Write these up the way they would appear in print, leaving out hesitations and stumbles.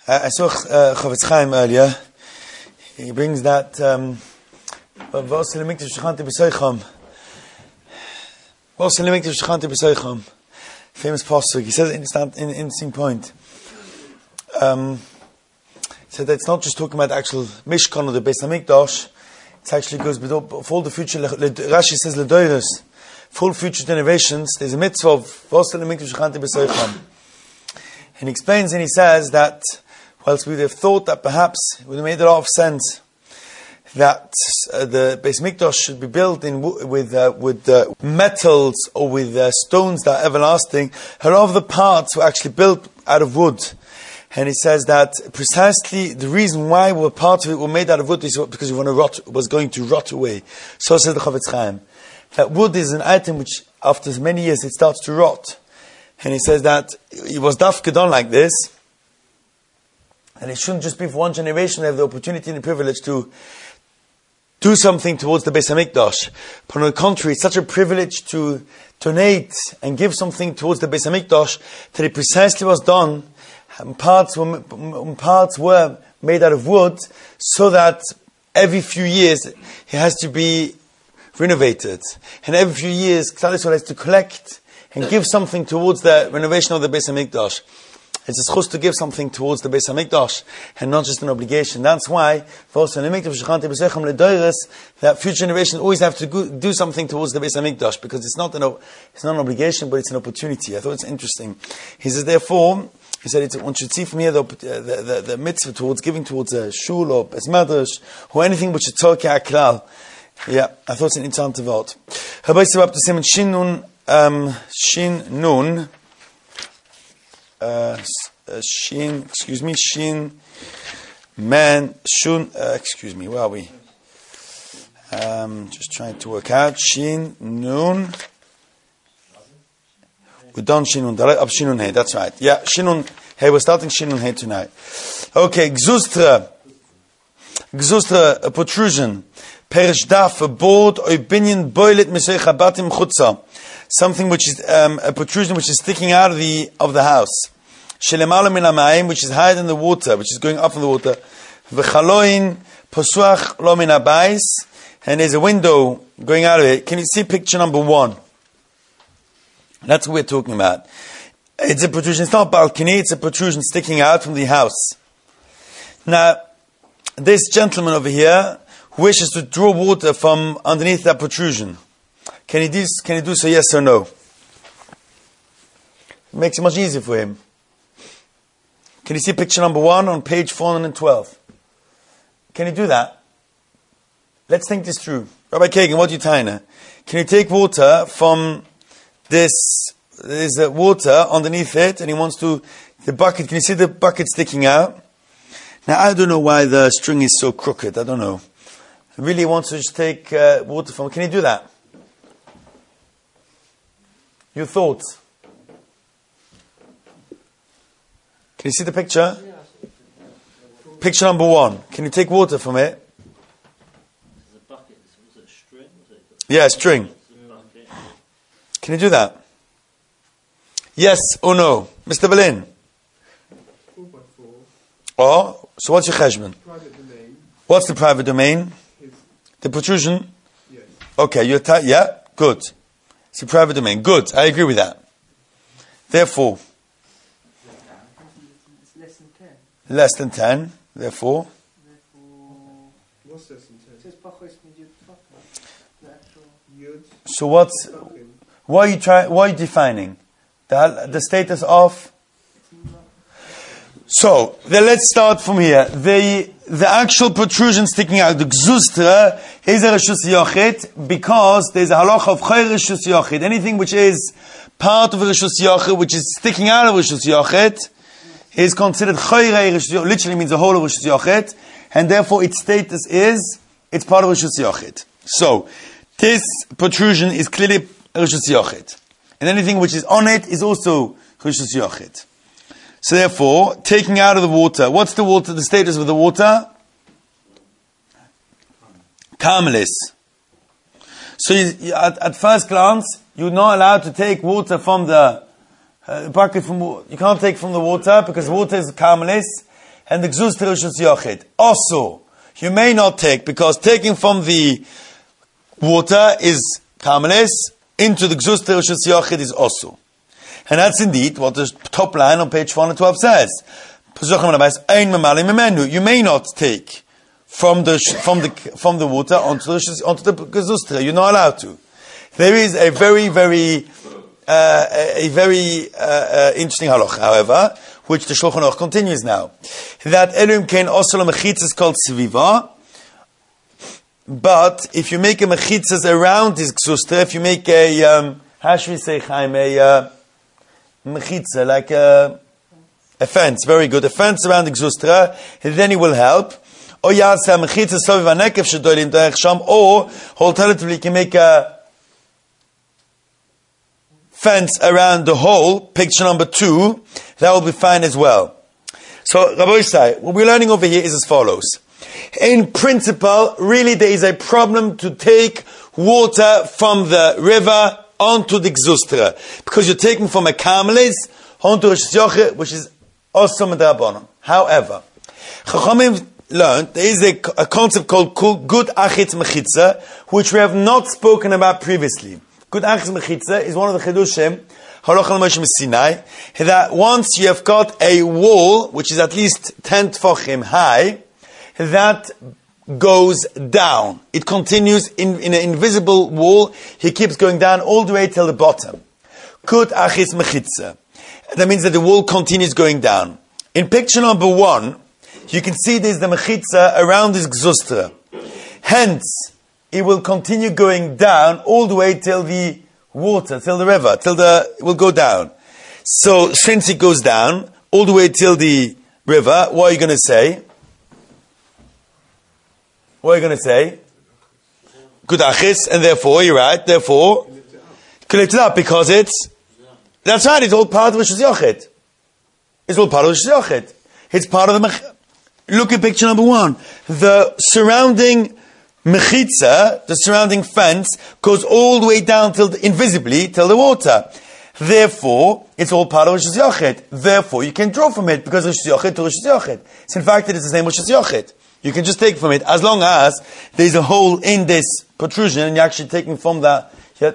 I saw Chofetz Chaim earlier. He brings that famous pasuk. He says an interesting point. He said that it's not just talking about the actual Mishkan or the Beis Hamikdash. It actually goes for all the future. Rashi says ledoros, for all future generations. There's a mitzvah of and he explains and he says that whilst we would have thought that perhaps it would have made a lot of sense that the Beis Mikdash should be built with metals or with stones that are everlasting, a lot of the parts were actually built out of wood. And he says that precisely the reason why parts of it were made out of wood is because it was going to rot away. So says the Chofetz Chaim. That wood is an item which after many years it starts to rot. And he says that it was dafka done like this. And it shouldn't just be for one generation they have the opportunity and the privilege to do something towards the Beis Hamikdash. But on the contrary, it's such a privilege to donate and give something towards the Beis Hamikdash that it precisely was done. And parts were made out of wood, so that every few years it has to be renovated. And every few years, Klal Yisrael has to collect and give something towards the renovation of the Beis Hamikdash. It's a schus to give something towards the Beis Hamikdash, and not just an obligation. That's why, that future generations always have to do something towards the Beis Hamikdash, because it's not an obligation, but it's an opportunity. I thought it's interesting. He says, therefore, he said, one should see from here the mitzvah towards giving towards a shul or Beis Medrash or anything which is tzorkei haklal. Yeah, I thought it's an interessant word. Habei sebab to say Shin Nun. Where are we? Just trying to work out. Shin Nun. We've done Shin Nun. Up Shin Nun Hey, that's right. Yeah, Shin Nun Hey, we're starting Shin Nun Hey tonight. Okay, Gzustra, a protrusion. Perish daf, a board, oibinyan boilet misei chabatim chutza. Something which is a protrusion which is sticking out of the house. Shelemala min hamayim, which is higher than the water, which is going up from the water. V'chaloin posuach lo min habayis, and there's a window going out of it. Can you see picture number 1? That's what we're talking about. It's a protrusion. It's not a balcony. It's a protrusion sticking out from the house. Now, this gentleman over here wishes to draw water from underneath that protrusion. Can he do so? Yes or no? It makes it much easier for him. Can you see picture number 1 on page 412? Can you do that? Let's think this through. Rabbi Kagan, what are you tying her? Can you take water from this? There's water underneath it, and he wants to the bucket. Can you see the bucket sticking out? Now I don't know why the string is so crooked. I don't know. He really wants to just take water from. Can you do that? Your thoughts? Can you see the picture? Picture number 1. Can you take water from it? Yeah, string. Can you do that? Yes or no? Mr. Berlin? 4x4. Oh, so what's your cheshbon? Private domain. What's the private domain? The protrusion? Yes. Okay, yeah, good. It's a private domain. Good, I agree with that. Therefore, it's less than 10. Less than 10, therefore. What's less than 10? It says Pachos Midiyot Pachos. The actual. Yud. So what are you defining? The status of? So, then let's start from here. The actual protrusion sticking out, the gzustra, is a reshus yochid, because there's a halacha of choy reshus yochid. Anything which is part of a reshus yochid, which is sticking out of reshus yochid, is considered choy reshus yochid, literally means the whole of reshus yochid, and therefore its status is, it's part of reshus yochid. So, this protrusion is clearly reshus yochid. And anything which is on it is also reshus yochid. So therefore, taking out of the water, what's the water, the status of the water? Carmelis. So at first glance, you're not allowed to take water from the bucket you can't take from the water because water is carmelis. and the Gzus Rishus Yochid. Also, you may not take, because taking from the water is Karmelis, into the Gzus Rishus Yochid is also. And that's indeed what the top line on page 412 says. You may not take from the water onto the Gezustra. You're not allowed to. There is a very interesting halacha, however, which the Shulchan Aruch continues now. That Elohim Kain also a mechitzas is called Sviva. But if you make a mechitzas around this Gezustra, if you make a, how should we say, Chaim, a mechitza, like a fence, very good, a fence around the Gezustra, then it will help. Or alternatively, you can make a fence around the hole, picture number 2, that will be fine as well. So, Rabbi Yisai, what we're learning over here is as follows. In principle, really there is a problem to take water from the river onto the Gezustra, because you're taking from a Karmelis onto a Shyoche, which is also Medrabanan. However, Chachamim learned there is a concept called Gud Achitz Mechitza, which we have not spoken about previously. Gud Achitz Mechitza is one of the Chidushim Halacha Moshe Sinai, that once you have got a wall which is at least 10 tefachim high, that goes down. It continues in an invisible wall. He keeps going down all the way till the bottom. Gud Achitz Mechitza. That means that the wall continues going down. In picture number 1, you can see there's the mechitza around this Gezustra. Hence, it will continue going down all the way till the water, till the river, it will go down. So, since it goes down all the way till the river, what are you going to say? What are you going to say? Gud Achitz, and therefore, you're right, therefore, lift it up, because that's right, it's all part of Rishus Yochid. It's all part of Rishus Yochid. It's part of the look at picture number 1. The surrounding mechitza, the surrounding fence, goes all the way down invisibly till the water. Therefore, it's all part of Rishus Yochid. Therefore, you can draw from it, because Rishus Yochid to Rishus Yochid. So in fact, it is the same Rishus Yochid. You can just take from it, as long as there's a hole in this protrusion, and you're actually taking from the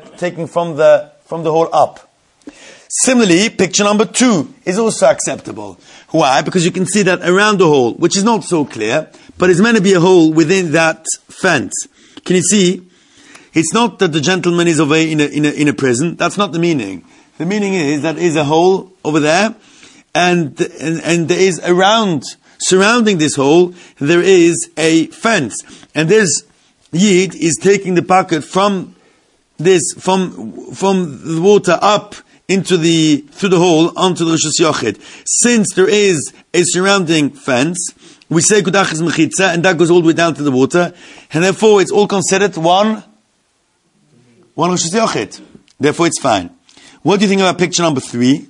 hole up. Similarly, picture number 2 is also acceptable. Why? Because you can see that around the hole, which is not so clear, but it's meant to be a hole within that fence. Can you see? It's not that the gentleman is over in a prison. That's not the meaning. The meaning is that there is a hole over there, and there is surrounding this hole, there is a fence. And this Yid is taking the bucket from the water up through the hole onto the Rishus Yochid. Since there is a surrounding fence, we say Gud Achitz Mechitza, and that goes all the way down to the water, and therefore it's all considered one Rishus Yochid. Therefore it's fine. What do you think about picture number 3?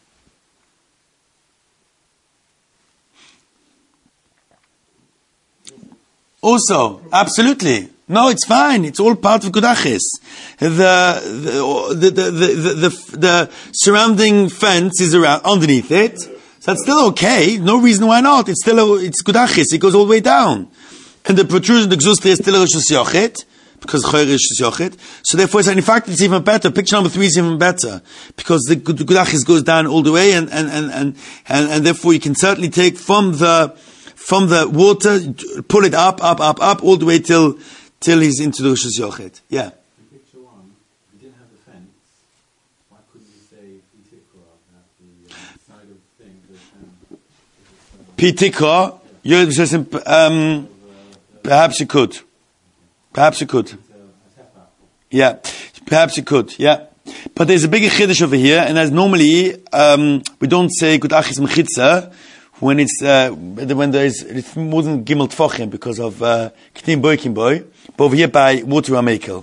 Also, absolutely. No, it's fine. It's all part of Gud Achitz. The surrounding fence is around underneath it. So that's still okay. No reason why not. It's Gud Achitz. It goes all the way down. And the protrusion, the Gezustra, is still a Rishus Yochid, because Choyer is Rishus Yochid. So therefore, in fact, it's even better. Picture number 3 is even better, because the Gud Achitz goes down all the way, and therefore you can certainly take from the water, pull it up, all the way till he's into the Rishus Yochid. Yeah. In picture 1, if you didn't have the fence, why couldn't you say Pitikra at the side of the thing? Pitikra, perhaps you could. Yeah, perhaps you could, yeah. But there's a bigger chiddush over here, and as normally, we don't say Gud Achitz Mechitza, when it's more than Gimel Tfachim because of K'tim Boy Kim Boy, but over here by Water Amekel.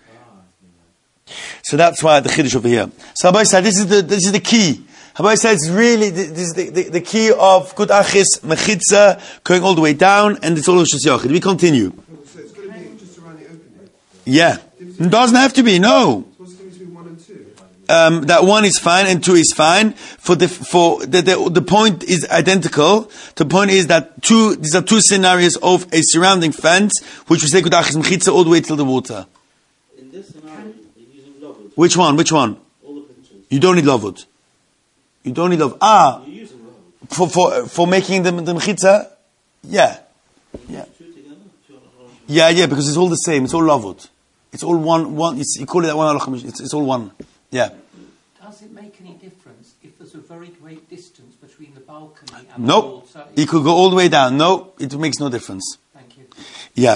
So that's why the chiddush over here. So Abai said this is the key. Abai said it's really this is the key of Gud Achitz Mechitza going all the way down, and it's all Rishus Yochid. We continue. So it's got to be just around the opening. Yeah, it doesn't have to be. No. So what's the difference between 1 and 2? that 1 is fine and 2 is fine. The point is identical. The point is that these are two scenarios of a surrounding fence, which we say kudach is mechitza all the way till the water. In this scenario, you're using lovud. Which one? All the pictures. You don't need lovud. You don't need lovud. You're using lovud. For making the mechitza? Yeah. Yeah. Two together? Yeah, because it's all the same. It's all lovud. It's all one. You call it that one halacha. It's all one. Yeah. Does it make any difference if there's a very great distance between the balcony and the Nope. wall? So It could go all the way down. No, it makes no difference. Thank you. Yeah.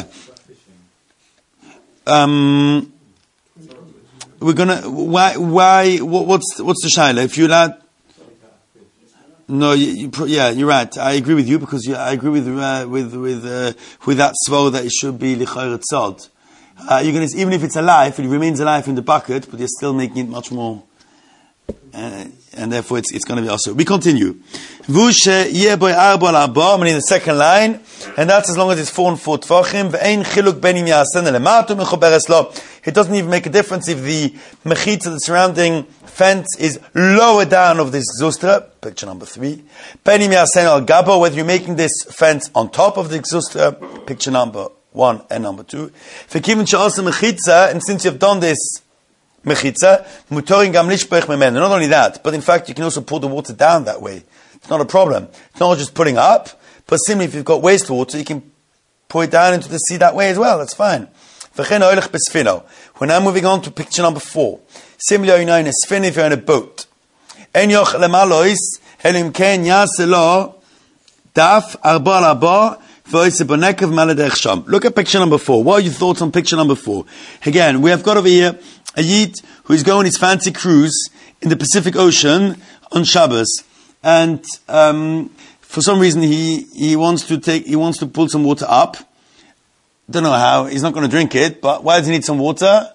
We're gonna. Why? What's the shaila? If you're allowed. No, you're right. I agree with you because I agree with that svol that it should be lichayr tzad. You're gonna, even if it's alive, it remains alive in the bucket, but you're still making it much more, and therefore it's going to be also. We continue. Vush yeboy arba la'arba, meaning the second line, and that's as long as it's 4 and 4 tvachim. Ve'ein chiluk benim yasen lemato mechoberes lo. It doesn't even make a difference if the mechitza, the surrounding fence, is lower down of this gzustra, picture number 3. Benim yasen al gabo, whether you're making this fence on top of the gzustra, picture number 1 and number 2. And since you've done this mechitza, mutorin gam lishpech memenu. Not only that, but in fact you can also pour the water down that way. It's not a problem. It's not just putting up, but simply if you've got wastewater, you can pour it down into the sea that way as well. That's fine. We're now moving on to picture number 4. Similarly, you're in a sfina if you're in a boat. En yoch lemalois elim ken yaselo daf arba laba. Look at picture number 4. What are your thoughts on picture number 4? Again, we have got over here a Yid who is going on his fancy cruise in the Pacific Ocean on Shabbos, and for some reason he wants to pull some water up. Don't know how. He's not going to drink it, but why does he need some water?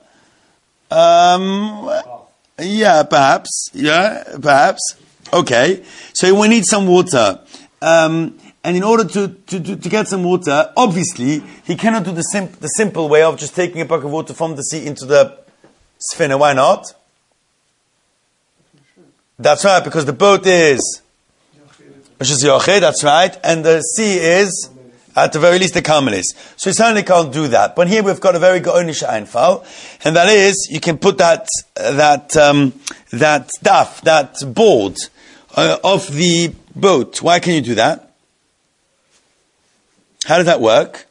Yeah, perhaps. Okay, so we need some water. And in order to get some water, obviously, he cannot do the simple way of just taking a bucket of water from the sea into the sfina. Why not? That's right, because the boat is that's right, and the sea is, at the very least, the Carmelis. So he certainly can't do that. But here we've got a very good onisha einfall, and that is, you can put that board of the boat. Why can you do that? How does that work?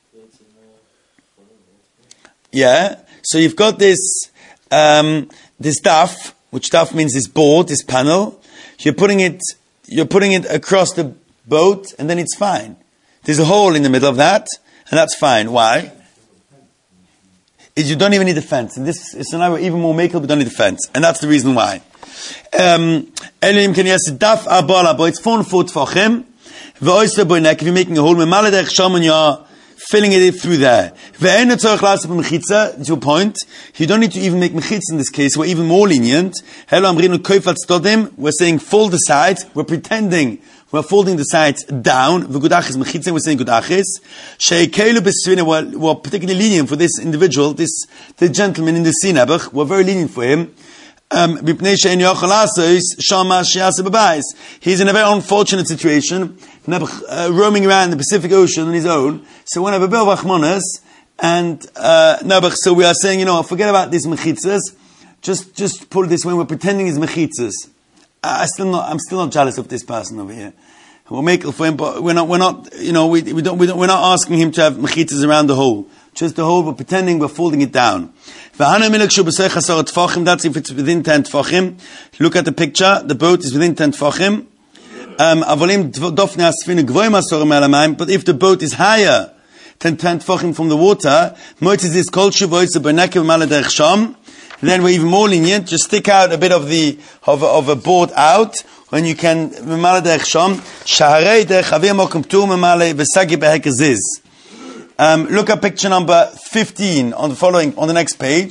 Yeah. So you've got this daf, which daf means this board, this panel. You're putting it across the boat, and then it's fine. There's a hole in the middle of that, and that's fine. Why? You don't even need a fence. In this scenario, even more makel, we don't need a fence, and that's the reason why. It's 4 and 4 tfachim. If you're making a hole, you're filling it through there. To your point, you don't need to even make mechitz in this case. We're even more lenient. We're saying fold the sides. We're pretending we're folding the sides down. We're saying gudachis. We're particularly lenient for this individual, the gentleman in the sea. We're very lenient for him. He's in a very unfortunate situation, roaming around the Pacific Ocean on his own. So when I have a bit of achmanas, and so we are saying, forget about these mechitzas. Just put it this way: we're pretending it's mechitzas. I'm still not jealous of this person over here. We'll make it for him, but we're not asking him to have mechitzas around the hole. Just the hole, we're pretending we're folding it down. That's if it's within 10 tfachim. Look at the picture. The boat is within 10 tfachim. But if the boat is higher than 10 tfachim from the water, then we're even more lenient. Just stick out a bit of a board out, when you can look at picture number 15 on the next page.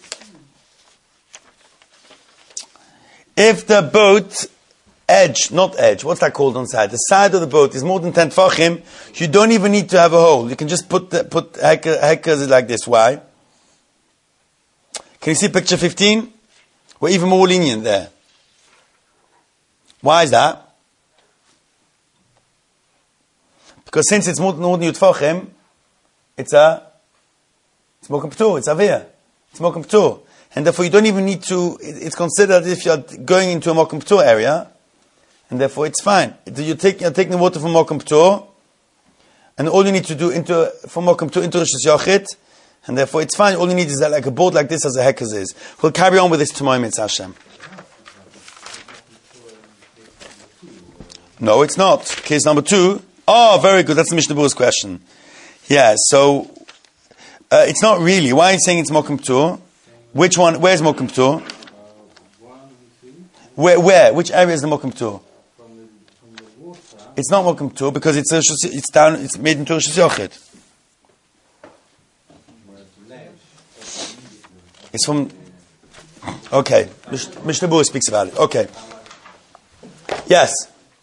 If the boat what's that called on the side? The side of the boat is more than 10 tfachim, you don't even need to have a hole. You can just put hekas like this. Why? Can you see picture 15? We're even more lenient there. Why is that? Because since it's more than Yud Tfachim, it's Mokum P'tur, it's Aviyah. It's Mokum P'tur. And therefore you don't even need to, it's considered as if you're going into a Mokum P'tur area, and therefore it's fine. You're taking the water from Mokum P'tur, and all you need to do from Mokum P'tur into Rishus Yochid, and therefore it's fine. All you need is like a board like this as a Hekaz is. We'll carry on with this tomorrow, Mitzvah Hashem. No, it's not. Case number 2. Oh, very good. That's the Mishnah Berurah's question. Yeah, so it's not really. Why are you saying it's Mokum P'tur? Which one? Where's Mokum P'tur? 1 and 2. Where? Which area is the Mokum P'tur? From the water. It's not Mokum P'tur because it's made into Rishus Yochid. It's from. Okay, Mishnah Berurah speaks about it. Okay. Yes.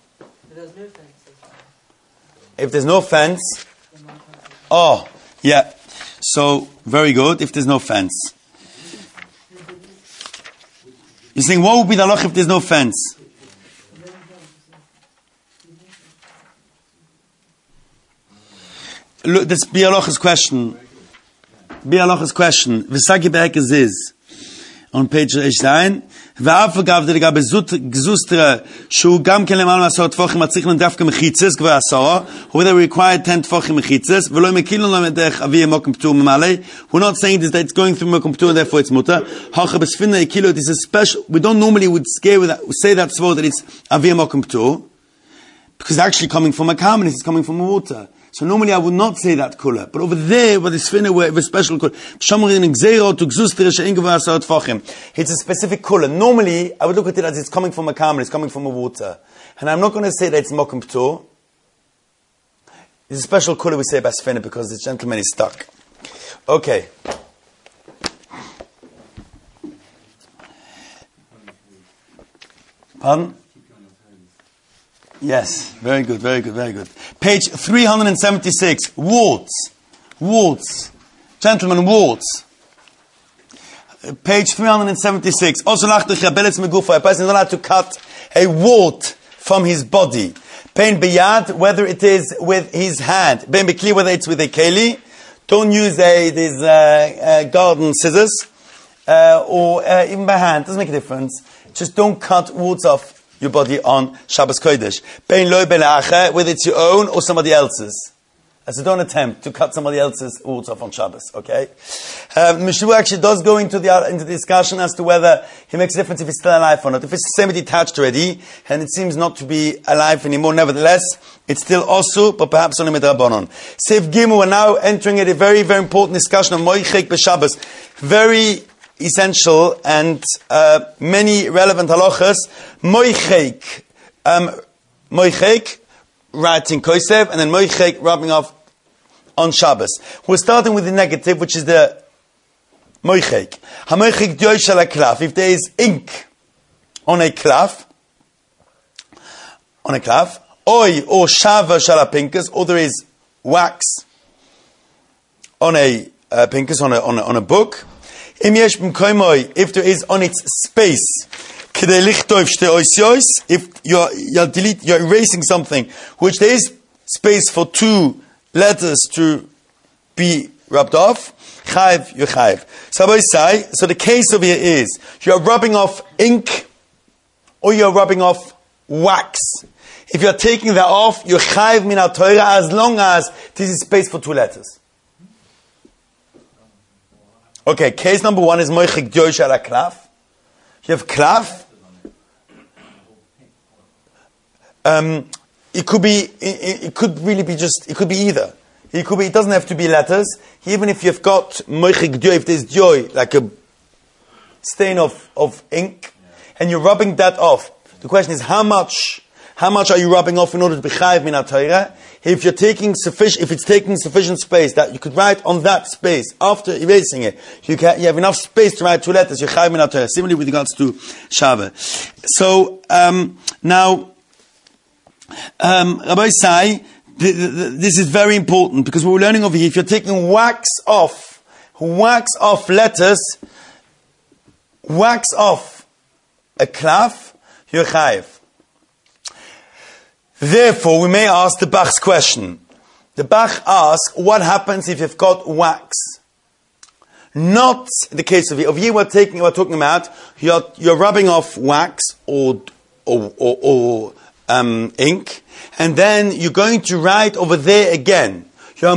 If there's no fence. Oh, yeah. So very good. If there's no fence. You're saying what would be the halach if there's no fence? Look, this Bialacha's question. V'sagi be'ekez is on page 9. ואף אגב לגבי גזוסטרה שהוא גם כן למעלה מעשרה טפוחים מצריך דווקא מחיצס כבר 10 whether we required 10 טפוחים מחיצס ולא מקילו לנו דרך אבי מוקם פטור ממלא. We're not saying this, that it's going through מוקם פטור and therefore it's mutter. הכה בספינה קילו it is a special, we don't normally would say that sword that it's אבי מוקם פטור because it's actually coming from a calm and it's coming from water. So normally I would not say that colour. But over there, where the spinner were a special colour. It's a specific colour. Normally, I would look at it as it's coming from a calm, it's coming from a water. And I'm not going to say that it's Mokum P'tur. It's a special colour we say by spinner because this gentleman is stuck. Okay. Pardon? Yes, very good. Page 376, warts. Gentlemen, warts. Page 376. Also, a person is not allowed to cut a wart from his body. Pein biyad, whether it is with his hand. Pein b'kli, whether it's with a keli. Don't use these garden scissors, or even by hand. Doesn't make a difference. Just don't cut warts off your body on Shabbos Kodesh. Bein lo bein la'acher, whether it's your own or somebody else's. So don't attempt to cut somebody else's warts off on Shabbos, okay? Mishnah actually does go into the discussion as to whether he makes a difference if he's still alive or not. If it's semi-detached already, and it seems not to be alive anymore, nevertheless, it's still osu, but perhaps only midrabanon. Seif Gimel, we're now entering a very, very important discussion of Moichek b'Shabbos. Very essential and many relevant halachas. Moichek, writing kosev, and then moichek, rubbing off on Shabbos. We're starting with the negative, which is the moichek. Hamoichek dyoy shel klaf. If there is ink on a klaf, oy or shava shel pinkus, or there is wax on a pinkus on a book. If there is on its space, if you're erasing something, which there is space for 2 letters to be rubbed off, chayiv, you're chayiv. So the case over here is, you're rubbing off ink, or you're rubbing off wax. If you're taking that off, you're chayiv min ha-Torah, as long as this is space for 2 letters. Okay, case number 1 is moichik dyoy shel klaf. You have klaf. It could be either. It doesn't have to be letters. Even if you've got moichik dyoy, if there's dyoy, like a stain of ink, and you're rubbing that off. The question is, how much are you rubbing off in order to be chayiv min ha-Torah? If it's taking sufficient space that you could write on that space after erasing it, you have enough space to write 2 letters. You're chayiv min ha-Torah. Similarly with regards to Shava. So now, Rabbi Sai, this is very important because what we're learning over here, if you're taking wax off letters, wax off a klaf, you're chayiv. Therefore, we may ask the Bach's question. The Bach asks, what happens if you've got wax? Not the case of here. We're talking about you're rubbing off wax or ink, and then you're going to write over there again. You're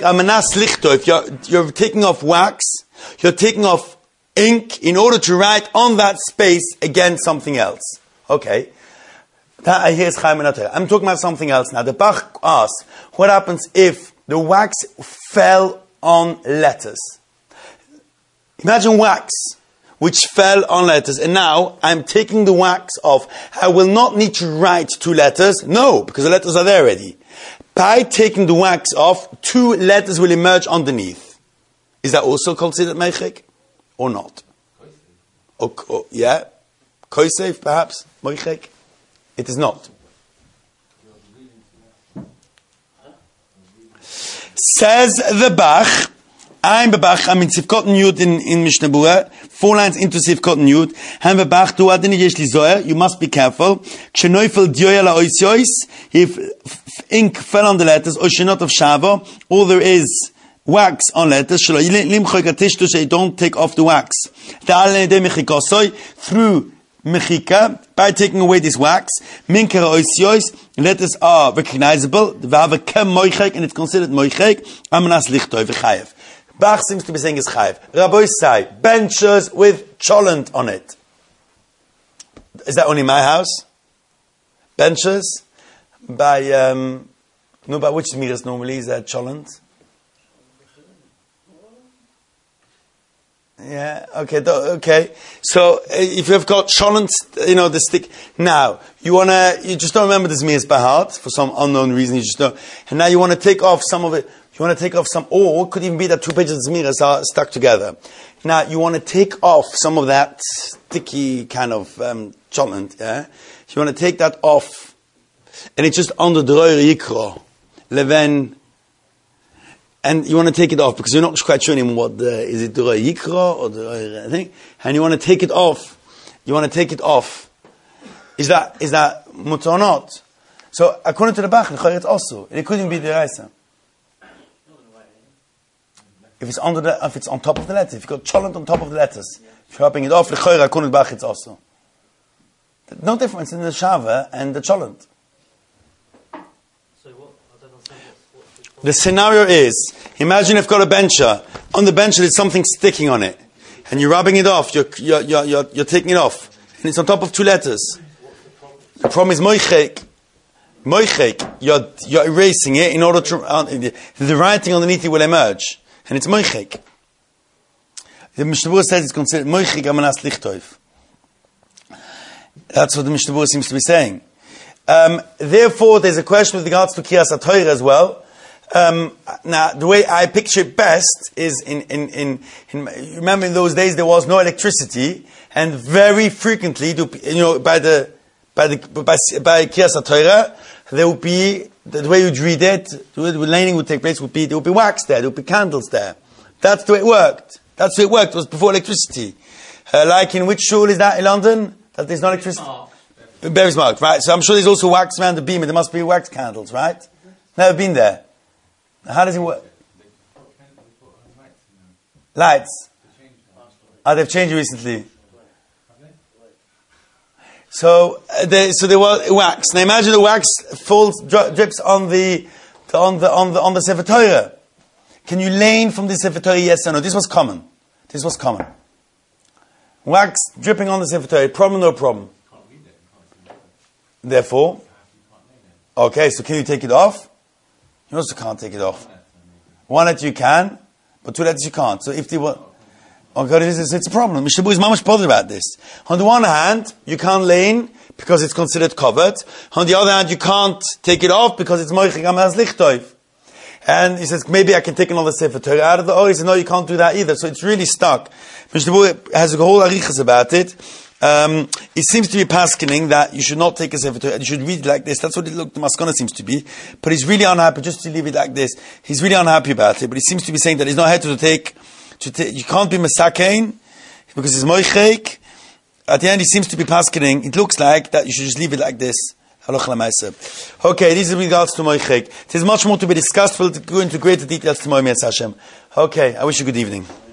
taking off wax, you're taking off ink in order to write on that space again something else. Okay. Here's Chaim Menateh. I'm talking about something else now. The Bach asks, what happens if the wax fell on letters? Imagine wax which fell on letters, and now I'm taking the wax off. I will not need to write 2 letters. No, because the letters are there already. By taking the wax off, 2 letters will emerge underneath. Is that also considered meichek or not? Yeah? Koisef, perhaps? Meichek? It is not. Says the Bach, I'm in Sivkot Yud in Mishnah Berurah, 4 lines into Sivkot Yud. I'm Bach, du adini yesh li zoher, you must be careful. Kshenoifel dioya la oisiois, if ink fell on the letters, or shenot of shava, or there is wax on letters, shelo limchoy katishtu, so you don't take off the wax. Through mechika, by taking away this wax, minker oisiois, letters are recognizable, v'hava kem moichek, and it's considered moichek, amanas lichtoi v'chayev. Bach seems to be saying is chayev. Rabbi say, benches with cholent on it. Is that only my house? Benches? By which miras normally is that cholent? Yeah, okay. So, if you've got cholent, the stick. Now, you just don't remember this miras by heart, for some unknown reason, you just don't. And now you want to take off some of it. You want to take off some, or it could even be that 2 pages of zmiras are stuck together. Now, you want to take off some of that sticky kind of cholent, yeah? You want to take that off, and it's just under the Royer Yikro, Leven, and you want to take it off, because you're not quite sure anymore is it the Royer Yikro, or the Royer thing, and you want to take it off. Is that mutar or not? So, according to the Bach, it's also, it couldn't be the Reisa. If it's on top of the letter, if you've got cholent on top of the letters, if you're rubbing it off, it's also. There's no difference in the shava and the cholent. So what? I don't understand what the scenario is, imagine you've got a bencher. On the bencher there's something sticking on it. And you're rubbing it off, you're taking it off. And it's on top of 2 letters. The problem is moichek. You're erasing it in order to, the writing underneath it will emerge. And it's moichek. The Mishnah Berurah says it's considered moichek amanas lichtoif. That's what the Mishnah Berurah seems to be saying. Therefore, there's a question with regards to Kriyas HaTorah as well. Now, the way I picture it best is remember in those days there was no electricity, and very frequently, by Kriyas HaTorah, there would be, the way you'd read it, the way the laning would take place would be, there would be wax there, there would be candles there. That's the way it worked. It was before electricity. Like in which shul is that in London? That there's no electricity? Berry's Mark, right? So I'm sure there's also wax around the beam, and there must be wax candles, right? Never been there. How does it work? Lights. They've changed recently. So there was wax. Now imagine the wax drips on the Sefer Torah. Can you lane from the Sefer Torah? Yes or no? This was common. Wax dripping on the Sefer Torah. Problem, no problem. Therefore, okay. So can you take it off? You also can't take it off. 1 letter you can, but 2 letters you can't. So if they were, it's a problem. Mishnah Berurah is mamash bothered about this. On the one hand, you can't lane because it's considered covered. On the other hand, you can't take it off because it's moichek amanas lichtoif. And he says, maybe I can take another Sefer Torah out of the He says, no, you can't do that either. So it's really stuck. Mishnah Berurah has a whole arichas about it. It seems to be paskening that you should not take a Sefer Torah. You should read it like this. That's what the Maskana seems to be. But he's really unhappy just to leave it like this. He's really unhappy about it. But he seems to be saying that he's not had to take you can't be Mesakein because it's Moichek. At the end, he seems to be paskening. It looks like that you should just leave it like this. Okay, this is in regards to Moichek. There's much more to be discussed. We'll go into greater details tomorrow, Mias Hashem. Okay, I wish you a good evening.